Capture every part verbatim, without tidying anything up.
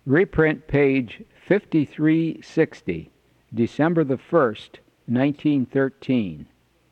Reprint page fifty-three sixty, December the first, nineteen thirteen.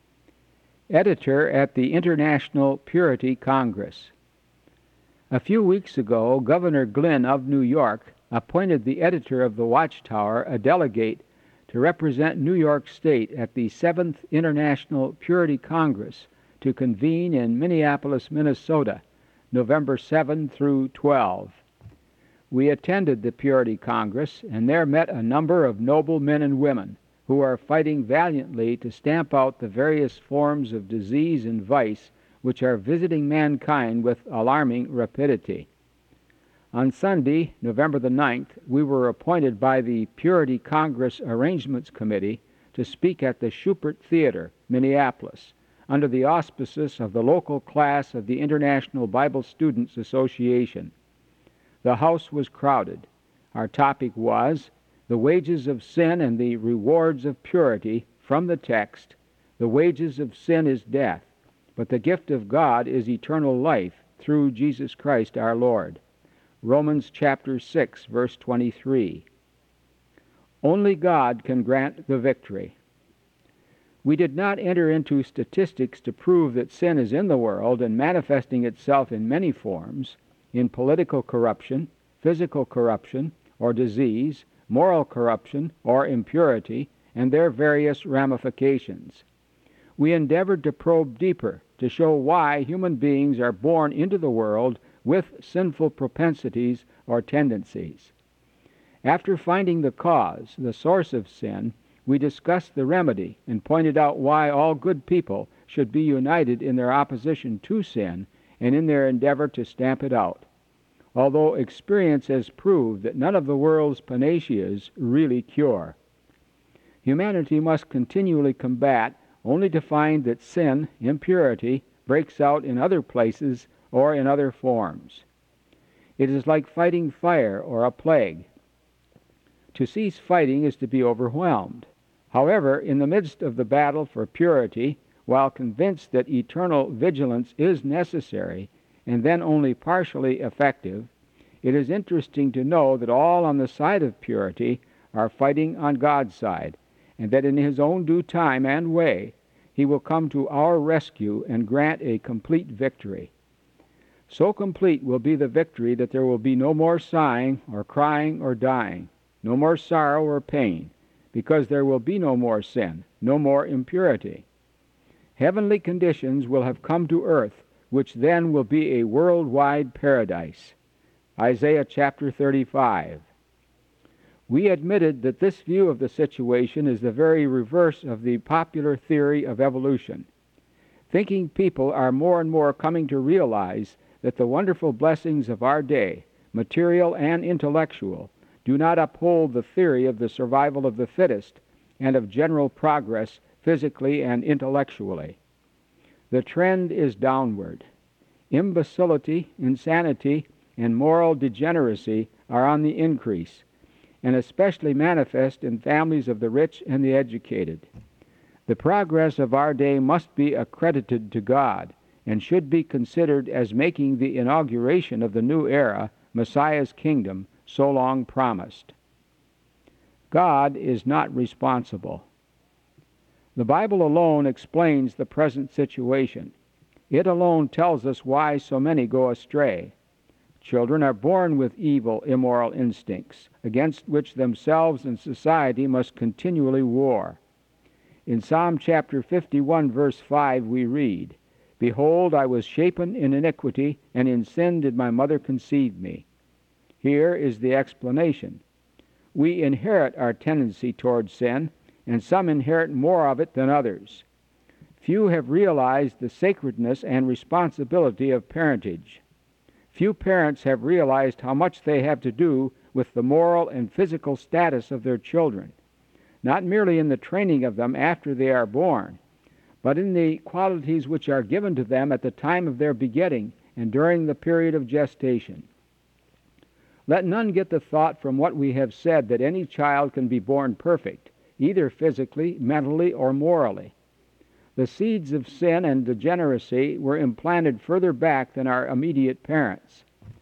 Editor at the International Purity Congress. A few weeks ago, Governor Glynn of New York appointed the editor of the Watchtower a delegate to represent New York State at the seventh International Purity Congress to convene in Minneapolis, Minnesota, November seventh through twelfth. We attended the Purity Congress, and there met a number of noble men and women who are fighting valiantly to stamp out the various forms of disease and vice which are visiting mankind with alarming rapidity. On Sunday, November the ninth, we were appointed by the Purity Congress Arrangements Committee to speak at the Schubert Theater, Minneapolis, under the auspices of the local class of the International Bible Students Association. The house was crowded. Our topic was the wages of sin and the rewards of purity from the text. The wages of sin is death, but the gift of God is eternal life through Jesus Christ our Lord. Romans chapter six, verse twenty-three. Only God can grant the victory. We did not enter into statistics to prove that sin is in the world and manifesting itself in many forms, in political corruption, physical corruption, or disease, moral corruption, or impurity, and their various ramifications. We endeavored to probe deeper to show why human beings are born into the world with sinful propensities or tendencies. After finding the cause, the source of sin, we discussed the remedy and pointed out why all good people should be united in their opposition to sin and in their endeavor to stamp it out, although experience has proved that none of the world's panaceas really cure. Humanity must continually combat only to find that sin, impurity, breaks out in other places or in other forms. It is like fighting fire or a plague. To cease fighting is to be overwhelmed. However, in the midst of the battle for purity, while convinced that eternal vigilance is necessary and then only partially effective, it is interesting to know that all on the side of purity are fighting on God's side, and that in His own due time and way He will come to our rescue and grant a complete victory. So complete will be the victory that there will be no more sighing or crying or dying, no more sorrow or pain, because there will be no more sin, no more impurity. Heavenly conditions will have come to earth, which then will be a worldwide paradise. Isaiah chapter thirty-five. We admitted that this view of the situation is the very reverse of the popular theory of evolution. Thinking people are more and more coming to realize that the wonderful blessings of our day, material and intellectual, do not uphold the theory of the survival of the fittest and of general progress physically and intellectually. The trend is downward. Imbecility, insanity, and moral degeneracy are on the increase, and especially manifest in families of the rich and the educated. The progress of our day must be accredited to God, and should be considered as making the inauguration of the new era, Messiah's kingdom, so long promised. God is not responsible. The Bible alone explains the present situation. It alone tells us why so many go astray. Children are born with evil, immoral instincts, against which themselves and society must continually war. In Psalm chapter fifty-one, verse five, we read, "Behold, I was shapen in iniquity, and in sin did my mother conceive me." Here is the explanation. We inherit our tendency toward sin, and some inherit more of it than others. Few have realized the sacredness and responsibility of parentage. Few parents have realized how much they have to do with the moral and physical status of their children, not merely in the training of them after they are born, but in the qualities which are given to them at the time of their begetting and during the period of gestation. Let none get the thought from what we have said that any child can be born perfect, either physically, mentally, or morally. The seeds of sin and degeneracy were implanted further back than our immediate parents.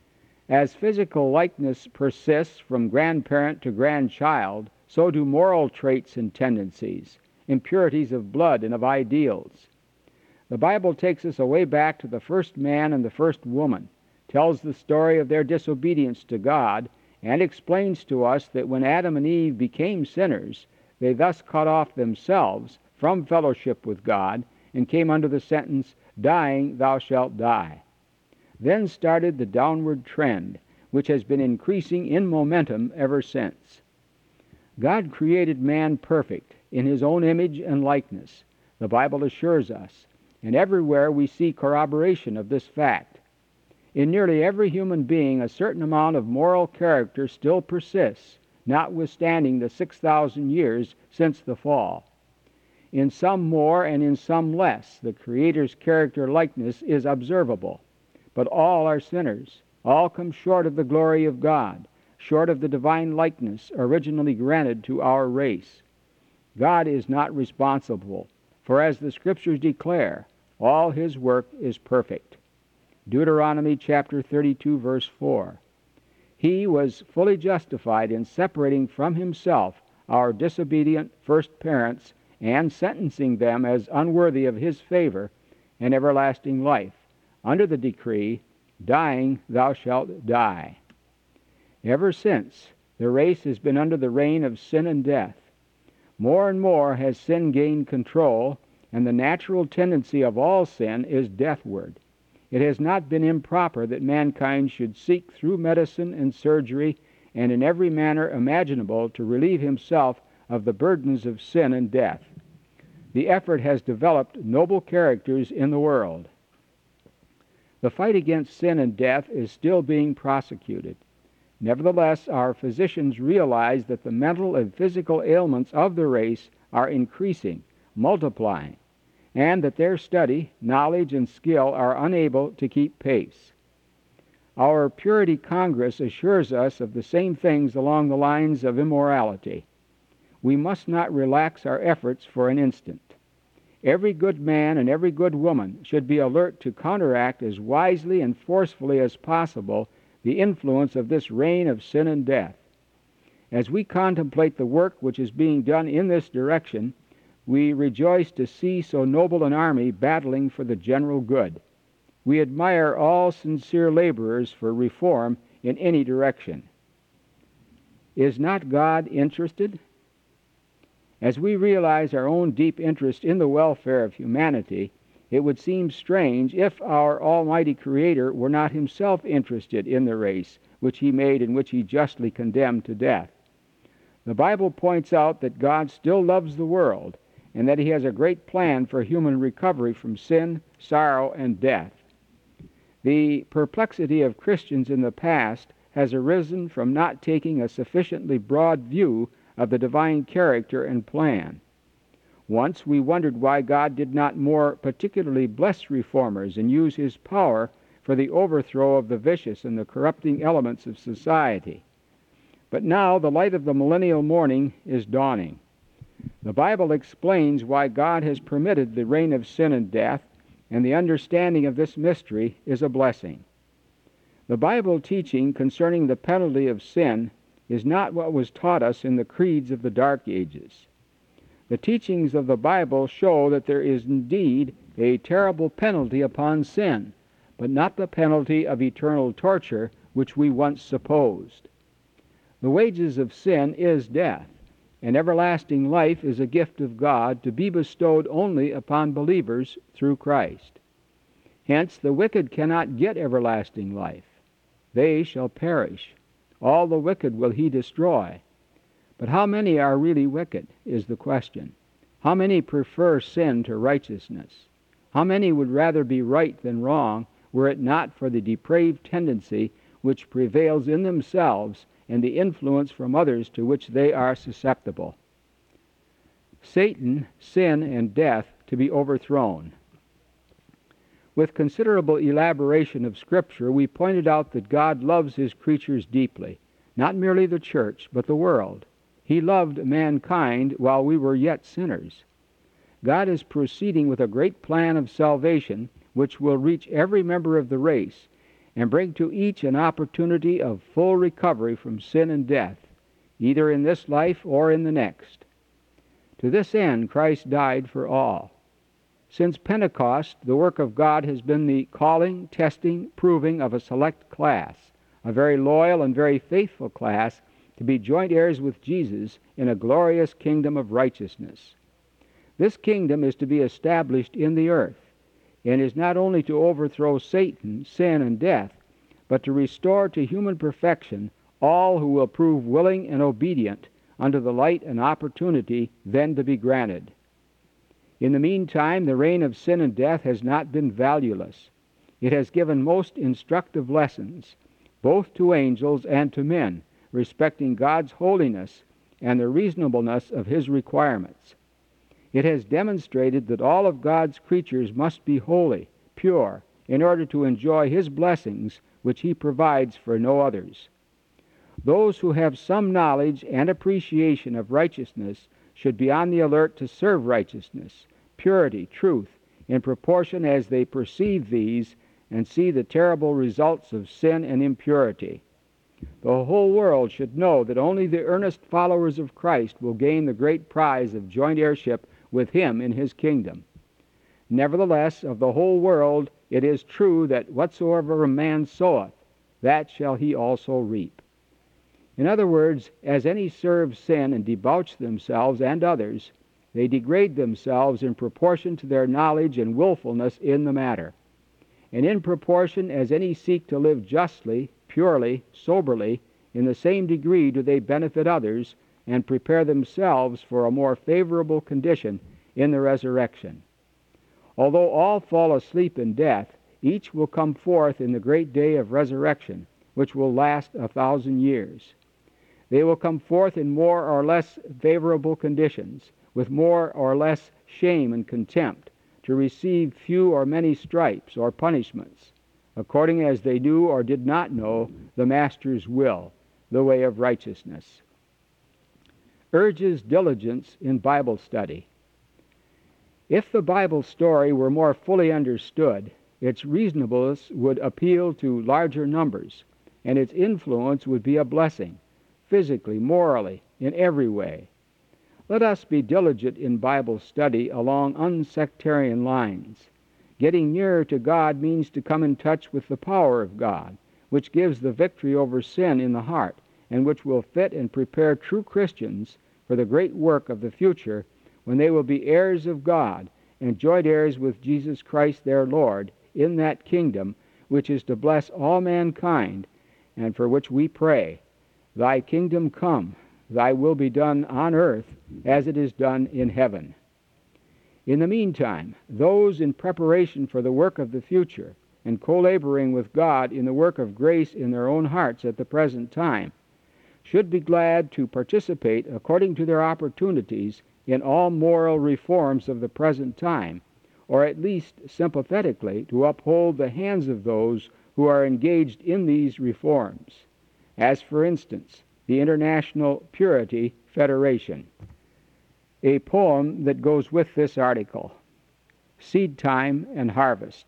As physical likeness persists from grandparent to grandchild, so do moral traits and tendencies, impurities of blood and of ideals. The Bible takes us away back to the first man and the first woman, tells the story of their disobedience to God, and explains to us that when Adam and Eve became sinners, they thus cut off themselves from fellowship with God and came under the sentence, "Dying, thou shalt die." Then started the downward trend, which has been increasing in momentum ever since. God created man perfect, in his own image and likeness, the Bible assures us, and everywhere we see corroboration of this fact. In nearly every human being, a certain amount of moral character still persists, notwithstanding the six thousand years since the fall. In some more and in some less, the Creator's character likeness is observable. But all are sinners. All come short of the glory of God, short of the divine likeness originally granted to our race. God is not responsible, for as the Scriptures declare, all his work is perfect. Deuteronomy chapter thirty-two, verse four. He was fully justified in separating from himself our disobedient first parents and sentencing them as unworthy of his favor and everlasting life, under the decree, "Dying, thou shalt die." Ever since, the race has been under the reign of sin and death. More and more has sin gained control, and the natural tendency of all sin is deathward. It has not been improper that mankind should seek through medicine and surgery and in every manner imaginable to relieve himself of the burdens of sin and death. The effort has developed noble characters in the world. The fight against sin and death is still being prosecuted. Nevertheless, our physicians realize that the mental and physical ailments of the race are increasing, multiplying, and that their study, knowledge, and skill are unable to keep pace. Our Purity Congress assures us of the same things along the lines of immorality. We must not relax our efforts for an instant. Every good man and every good woman should be alert to counteract as wisely and forcefully as possible the influence of this reign of sin and death. As we contemplate the work which is being done in this direction, we rejoice to see so noble an army battling for the general good. We admire all sincere laborers for reform in any direction. Is not God interested? As we realize our own deep interest in the welfare of humanity, it would seem strange if our Almighty Creator were not himself interested in the race which he made and which he justly condemned to death. The Bible points out that God still loves the world, and that he has a great plan for human recovery from sin, sorrow, and death. The perplexity of Christians in the past has arisen from not taking a sufficiently broad view of the divine character and plan. Once we wondered why God did not more particularly bless reformers and use his power for the overthrow of the vicious and the corrupting elements of society. But now the light of the millennial morning is dawning. The Bible explains why God has permitted the reign of sin and death, and the understanding of this mystery is a blessing. The Bible teaching concerning the penalty of sin is not what was taught us in the creeds of the Dark Ages. The teachings of the Bible show that there is indeed a terrible penalty upon sin, but not the penalty of eternal torture which we once supposed. The wages of sin is death, and everlasting life is a gift of God to be bestowed only upon believers through Christ. Hence the wicked cannot get everlasting life. They shall perish. All the wicked will he destroy. But how many are really wicked is the question. How many prefer sin to righteousness? How many would rather be right than wrong were it not for the depraved tendency which prevails in themselves and the influence from others to which they are susceptible? Satan, sin, and death to be overthrown. With considerable elaboration of Scripture, we pointed out that God loves his creatures deeply, not merely the church, but the world. He loved mankind while we were yet sinners. God is proceeding with a great plan of salvation which will reach every member of the race, and bring to each an opportunity of full recovery from sin and death, either in this life or in the next. To this end Christ died for all. Since Pentecost, the work of God has been the calling, testing, proving of a select class, a very loyal and very faithful class, to be joint heirs with Jesus in a glorious kingdom of righteousness. This kingdom is to be established in the earth, and is not only to overthrow Satan, sin, and death, but to restore to human perfection all who will prove willing and obedient unto the light and opportunity then to be granted. In the meantime, the reign of sin and death has not been valueless. It has given most instructive lessons, both to angels and to men, respecting God's holiness and the reasonableness of His requirements. It has demonstrated that all of God's creatures must be holy, pure, in order to enjoy His blessings, which He provides for no others. Those who have some knowledge and appreciation of righteousness should be on the alert to serve righteousness, purity, truth, in proportion as they perceive these and see the terrible results of sin and impurity. The whole world should know that only the earnest followers of Christ will gain the great prize of joint heirship with Him in His kingdom. Nevertheless, of the whole world it is true that whatsoever a man soweth, that shall he also reap. In other words, as any serve sin and debauch themselves and others, they degrade themselves in proportion to their knowledge and willfulness in the matter. And in proportion as any seek to live justly, purely, soberly, in the same degree do they benefit others and prepare themselves for a more favorable condition in the resurrection. Although all fall asleep in death, each will come forth in the great day of resurrection, which will last a thousand years. They will come forth in more or less favorable conditions, with more or less shame and contempt, to receive few or many stripes or punishments, according as they knew or did not know the Master's will, the way of righteousness. Urges diligence in Bible study. If the Bible story were more fully understood, its reasonableness would appeal to larger numbers, and its influence would be a blessing, physically, morally, in every way. Let us be diligent in Bible study along unsectarian lines. Getting nearer to God means to come in touch with the power of God, which gives the victory over sin in the heart, and which will fit and prepare true Christians for the great work of the future, when they will be heirs of God and joint heirs with Jesus Christ their Lord in that kingdom which is to bless all mankind, and for which we pray, Thy kingdom come, Thy will be done on earth as it is done in heaven. In the meantime, those in preparation for the work of the future and co-laboring with God in the work of grace in their own hearts at the present time should be glad to participate according to their opportunities in all moral reforms of the present time, or at least sympathetically to uphold the hands of those who are engaged in these reforms, as for instance the International Purity Federation. A poem that goes with this article: Seed Time and Harvest.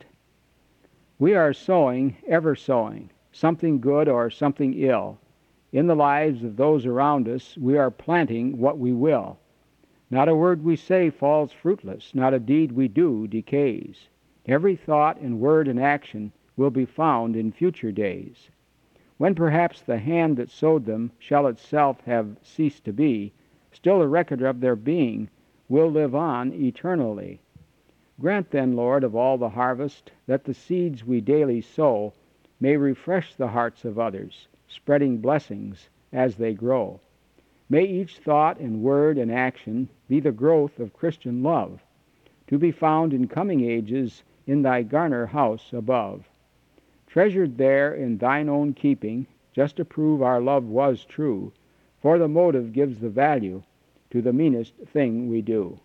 We are sowing, ever sowing, something good or something ill. In the lives of those around us we are planting what we will. Not a word we say falls fruitless, not a deed we do decays. Every thought and word and action will be found in future days. When perhaps the hand that sowed them shall itself have ceased to be, still a record of their being will live on eternally. Grant then, Lord, of all the harvest, that the seeds we daily sow may refresh the hearts of others, spreading blessings as they grow. May each thought and word and action be the growth of Christian love, to be found in coming ages in Thy garner house above. Treasured there in Thine own keeping, just to prove our love was true, for the motive gives the value to the meanest thing we do.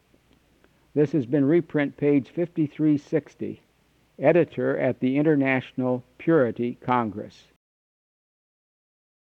This has been reprint page fifty-three sixty, editor at the International Purity Congress.